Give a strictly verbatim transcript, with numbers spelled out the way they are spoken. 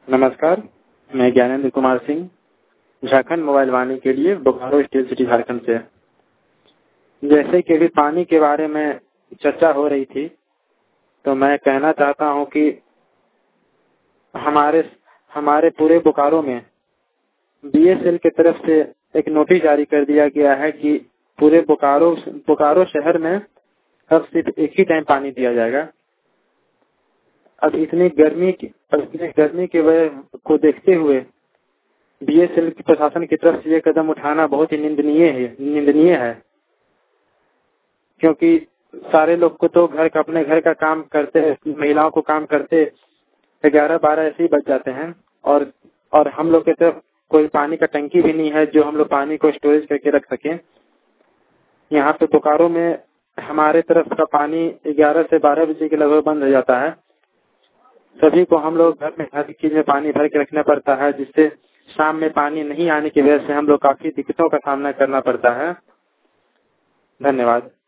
नमस्कार, मैं ज्ञानेंद्र कुमार सिंह झारखंड मोबाइल वाणी के लिए बोकारो स्टील सिटी झारखंड से। जैसे कि अभी पानी के बारे में चर्चा हो रही थी, तो मैं कहना चाहता हूं कि हमारे हमारे पूरे बोकारो में बी एस एल की तरफ से एक नोटिस जारी कर दिया गया है कि पूरे बोकारो बोकारो शहर में अब सिर्फ एक ही टाइम पानी दिया जाएगा। अब इतनी गर्मी की अब इतनी गर्मी की वजह को देखते हुए बी एस एल की प्रशासन की तरफ से ये कदम उठाना बहुत ही निंदनीय है निंदनीय है क्योंकि सारे लोग को तो घर का अपने घर का काम करते हैं, महिलाओं को काम करते ग्यारह बारह ऐसे ही बच जाते हैं और और हम लोग की तरफ कोई पानी का टंकी भी नहीं है जो हम लोग पानी को स्टोरेज करके रख सकें। यहाँ पे बोकारो में हमारे तरफ का पानी ग्यारह से बारह बजे के लगभग बंद हो जाता है। सभी को हम लोग घर में हर चीज में पानी भर के रखना पड़ता है, जिससे शाम में पानी नहीं आने की वजह से हम लोग काफी दिक्कतों का सामना करना पड़ता है। धन्यवाद।